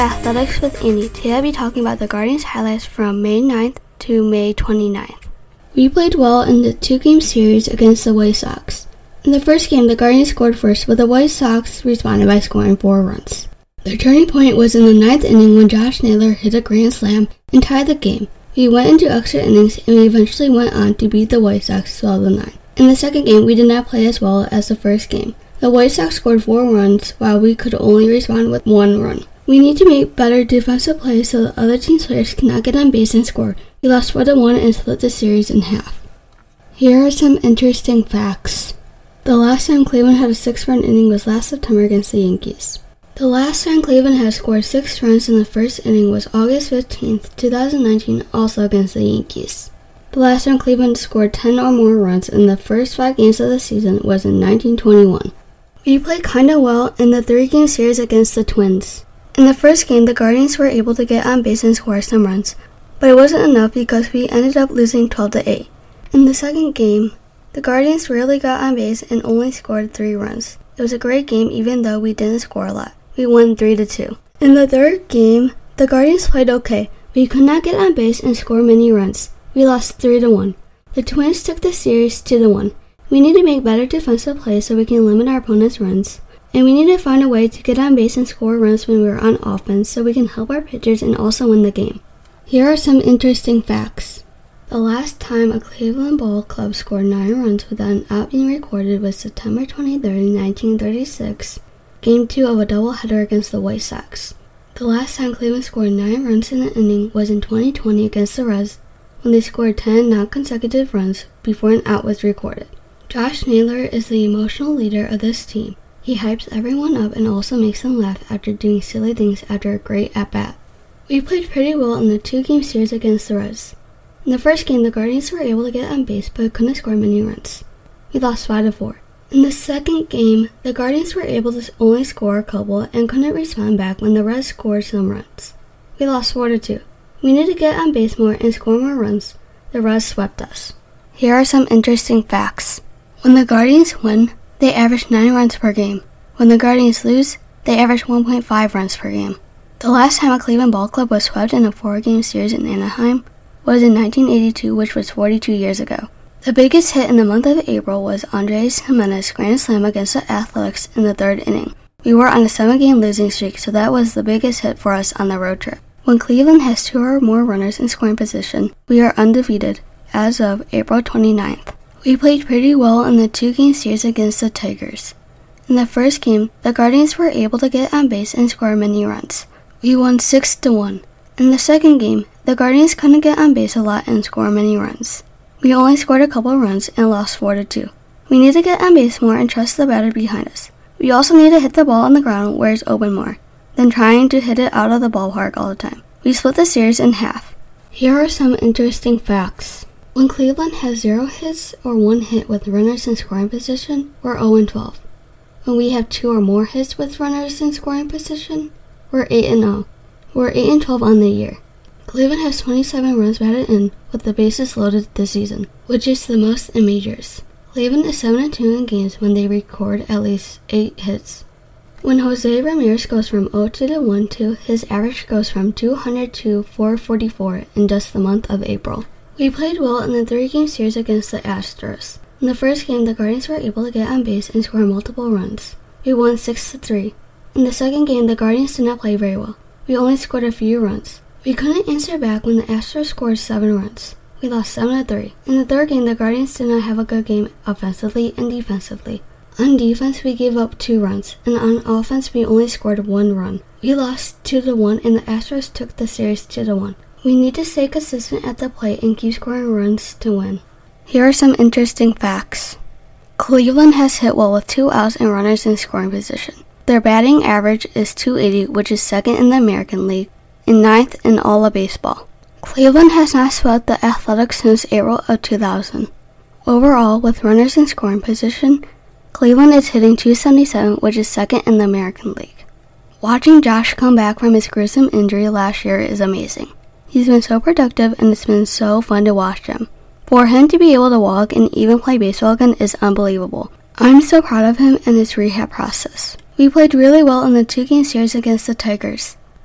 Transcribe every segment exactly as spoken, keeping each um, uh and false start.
Athletics with Andy. Today I'll be talking about the Guardians highlights from May ninth to May twenty-ninth. We played well in the two-game series against the White Sox. In the first game, the Guardians scored first, but the White Sox responded by scoring four runs. The turning point was in the ninth inning when Josh Naylor hit a grand slam and tied the game. We went into extra innings and we eventually went on to beat the White Sox twelve to nine. In the second game, we did not play as well as the first game. The White Sox scored four runs while we could only respond with one run. We need to make better defensive plays so the other team's players cannot get on base and score. We lost four to one and split the series in half. Here are some interesting facts. The last time Cleveland had a six-run inning was last September against the Yankees. The last time Cleveland had scored six runs in the first inning was August fifteenth, twenty nineteen, also against the Yankees. The last time Cleveland scored ten or more runs in the first five games of the season was in nineteen twenty-one. We played kinda well in the three-game series against the Twins. In the first game, the Guardians were able to get on base and score some runs, but it wasn't enough because we ended up losing twelve to eight. In the second game, the Guardians rarely got on base and only scored three runs. It was a great game even though we didn't score a lot. We won three to two. In the third game, the Guardians played okay. We could not get on base and score many runs. We lost three to one. The Twins took the series two to one. We need to make better defensive plays so we can limit our opponent's runs. And we need to find a way to get on base and score runs when we're on offense so we can help our pitchers and also win the game. Here are some interesting facts. The last time a Cleveland Ball Club scored nine runs without an out being recorded was September twenty-third, nineteen thirty-six, Game two of a doubleheader against the White Sox. The last time Cleveland scored nine runs in an inning was in twenty twenty against the Reds when they scored ten non-consecutive runs before an out was recorded. Josh Naylor is the emotional leader of this team. He hypes everyone up and also makes them laugh after doing silly things after a great at-bat. We played pretty well in the two-game series against the Reds. In the first game, the Guardians were able to get on base but couldn't score many runs. We lost five to four. In the second game, the Guardians were able to only score a couple and couldn't respond back when the Reds scored some runs. We lost four to two. We need to get on base more and score more runs. The Reds swept us. Here are some interesting facts. When the Guardians win, they average nine runs per game. When the Guardians lose, they average one point five runs per game. The last time a Cleveland Ball Club was swept in a four-game series in Anaheim was in nineteen eighty-two, which was forty-two years ago. The biggest hit in the month of April was Andres Gimenez's grand slam against the Athletics in the third inning. We were on a seven-game losing streak, so that was the biggest hit for us on the road trip. When Cleveland has two or more runners in scoring position, we are undefeated as of April twenty-ninth. We played pretty well in the two-game series against the Tigers. In the first game, the Guardians were able to get on base and score many runs. We won six to one. In the second game, the Guardians couldn't get on base a lot and score many runs. We only scored a couple runs and lost four to two. We need to get on base more and trust the batter behind us. We also need to hit the ball on the ground where it's open more than trying to hit it out of the ballpark all the time. We split the series in half. Here are some interesting facts. When Cleveland has zero hits or one hit with runners in scoring position, we're oh and twelve. When we have two or more hits with runners in scoring position, we're eight and oh. We're eight and twelve on the year. Cleveland has twenty-seven runs batted in with the bases loaded this season, which is the most in majors. Cleveland is seven and two in games when they record at least eight hits. When Jose Ramirez goes from oh two to one two, his average goes from two hundred to four forty-four in just the month of April. We played well in the three-game series against the Astros. In the first game, the Guardians were able to get on base and score multiple runs. We won six to three. In the second game, the Guardians did not play very well. We only scored a few runs. We couldn't answer back when the Astros scored seven runs. We lost seven to three. In the third game, the Guardians did not have a good game offensively and defensively. On defense, we gave up two runs, and on offense, we only scored one run. We lost two to one, and the Astros took the series two to one. We need to stay consistent at the plate and keep scoring runs to win. Here are some interesting facts. Cleveland has hit well with two outs and runners in scoring position. Their batting average is two eighty, which is second in the American League, and ninth in all of baseball. Cleveland has not swept the Athletics since April of two thousand. Overall, with runners in scoring position, Cleveland is hitting two seventy-seven, which is second in the American League. Watching Josh come back from his gruesome injury last year is amazing. He's been so productive and it's been so fun to watch him. For him to be able to walk and even play baseball again is unbelievable. I'm so proud of him and his rehab process. We played really well in the two-game series against the Tigers.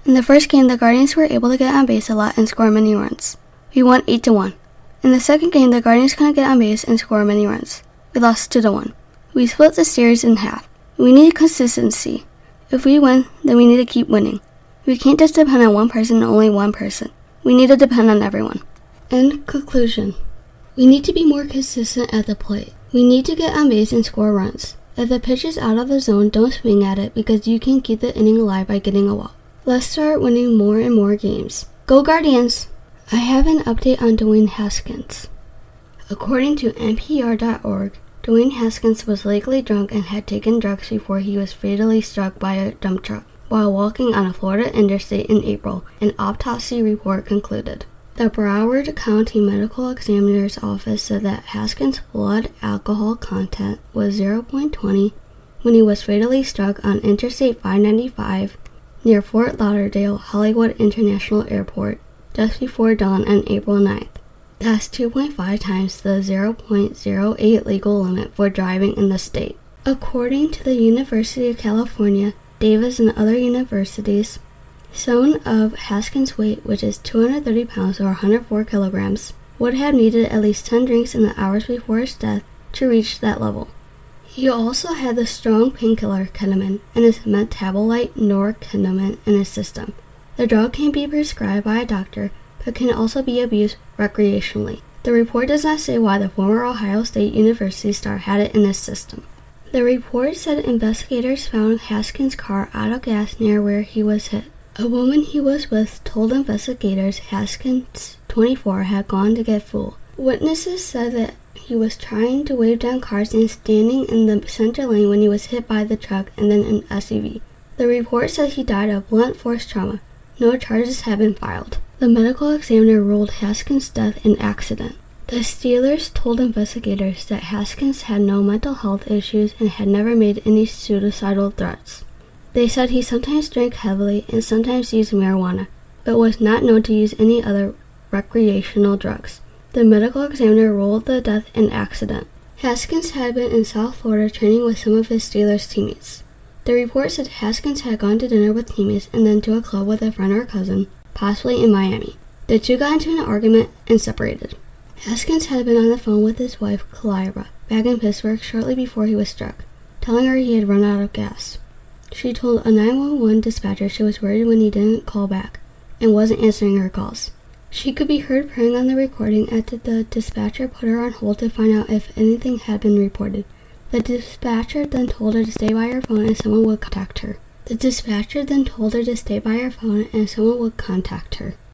In the first game, the Guardians were able to get on base a lot and score many runs. We won eight to one. In the second game, the Guardians couldn't get on base and score many runs. We lost two to one. We split the series in half. We need consistency. If we win, then we need to keep winning. We can't just depend on one person and only one person. We need to depend on everyone. In conclusion, we need to be more consistent at the plate. We need to get on base and score runs. If the pitch is out of the zone, don't swing at it because you can keep the inning alive by getting a walk. Let's start winning more and more games. Go Guardians! I have an update on Dwayne Haskins. According to N P R dot org, Dwayne Haskins was likely drunk and had taken drugs before he was fatally struck by a dump truck while walking on a Florida interstate in April, an autopsy report concluded. The Broward County Medical Examiner's Office said that Haskins' blood alcohol content was zero point two zero when he was fatally struck on Interstate five ninety-five near Fort Lauderdale Hollywood International Airport just before dawn on April ninth. That's two point five times the zero point zero eight legal limit for driving in the state. According to the University of California, Davis, and other universities, someone of Haskins' weight, which is two hundred thirty pounds or one hundred four kilograms, would have needed at least ten drinks in the hours before his death to reach that level. He also had the strong painkiller ketamine and his metabolite norketamine in his system. The drug can be prescribed by a doctor, but can also be abused recreationally. The report does not say why the former Ohio State University star had it in his system. The report said investigators found Haskins' car out of gas near where he was hit. A woman he was with told investigators Haskins, twenty-four, had gone to get fuel. Witnesses said that he was trying to wave down cars and standing in the center lane when he was hit by the truck and then an S U V. The report said he died of blunt force trauma. No charges have been filed. The medical examiner ruled Haskins' death an accident. The Steelers told investigators that Haskins had no mental health issues and had never made any suicidal threats. They said he sometimes drank heavily and sometimes used marijuana, but was not known to use any other recreational drugs. The medical examiner ruled the death an accident. Haskins had been in South Florida training with some of his Steelers teammates. The report said Haskins had gone to dinner with teammates and then to a club with a friend or cousin, possibly in Miami. The two got into an argument and separated. Haskins had been on the phone with his wife, Clyra, back in Pittsburgh shortly before he was struck, telling her he had run out of gas. She told a nine one one dispatcher she was worried when he didn't call back and wasn't answering her calls. She could be heard praying on the recording after the dispatcher put her on hold to find out if anything had been reported. The dispatcher then told her to stay by her phone and someone would contact her. The dispatcher then told her to stay by her phone and someone would contact her.